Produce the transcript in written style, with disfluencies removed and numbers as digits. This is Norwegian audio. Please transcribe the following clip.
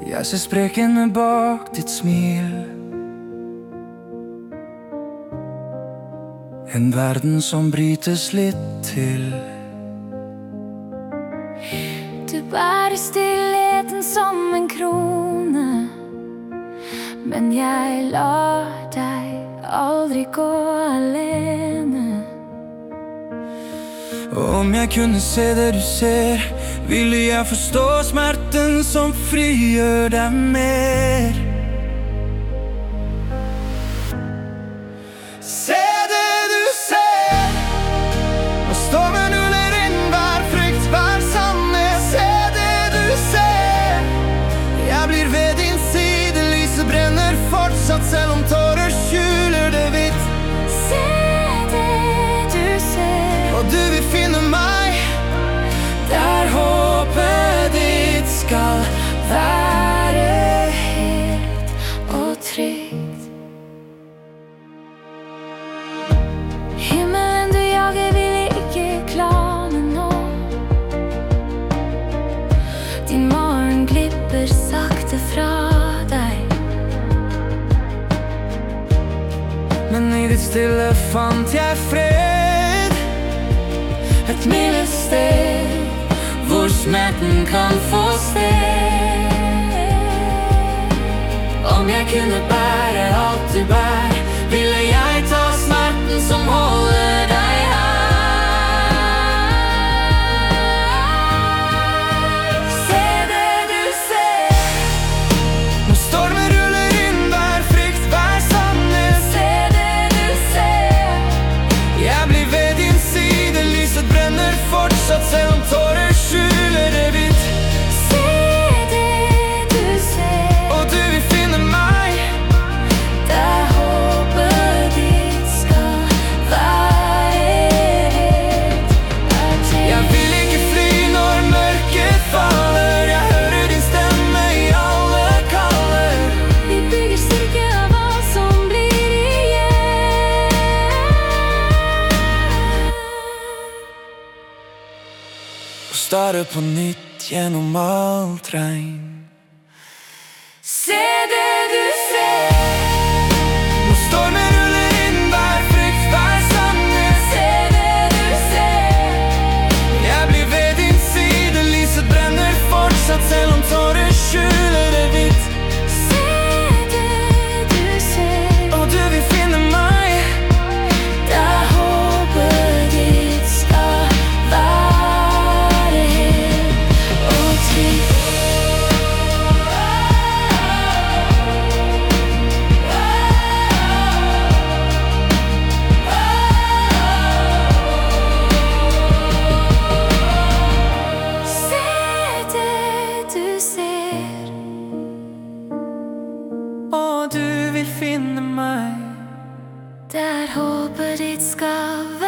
Jeg ser sprekene bak ditt smil. En verden som brytes litt til. Du bærer stillheten som en krone, men jeg lar deg aldri gå alene. Om jeg kunne se det du ser, ville jeg forstå smerten som frigjør deg mer. Se det du ser, når stormen ruller inn, hver frykt, hver sannhet. Se det du ser, jeg blir ved din side, lyset brenner fortsatt selv om tårer skjuler det hvitt. Se det du ser, Og du vil finne meg der håpet ditt skal være helt og trygt. Himmelen du jager vil ikke klare nå. Din morgen glipper sakte fra deg. Men i ditt stille fant jeg fred. Et milde sted hvor smerten kan få sted. Om jeg kunne bære alt du bær, ville jeg ta smerten som holder deg her. Se det du ser, Når stormen ruller inn, hver frykt, hver sannhet. se det du ser, Jeg blir ved din side, lyset brenner fortsatt selv om tårer skjuler det hvitt. se det du ser, Og du vil finne meg der håpet ditt skal være helt og trygt. Jeg vil ikke fly når mørket faller. Jeg hører din stemme i alle kaller. Vi bygger styrke av alt som blir igjen. Og starte på nytt gjennom alt regn. Se det du ser, Når stormen ruller inn, hver frykt, hver sannhet. se det du ser, Jeg blir ved din side, lyset brenner fortsatt selv om tårer skjuler det hvitt. se det du ser, Og du vil finne meg der håpet ditt skal være helt og trygt. Se det du ser, Og du vil finne meg der håpet ditt skal være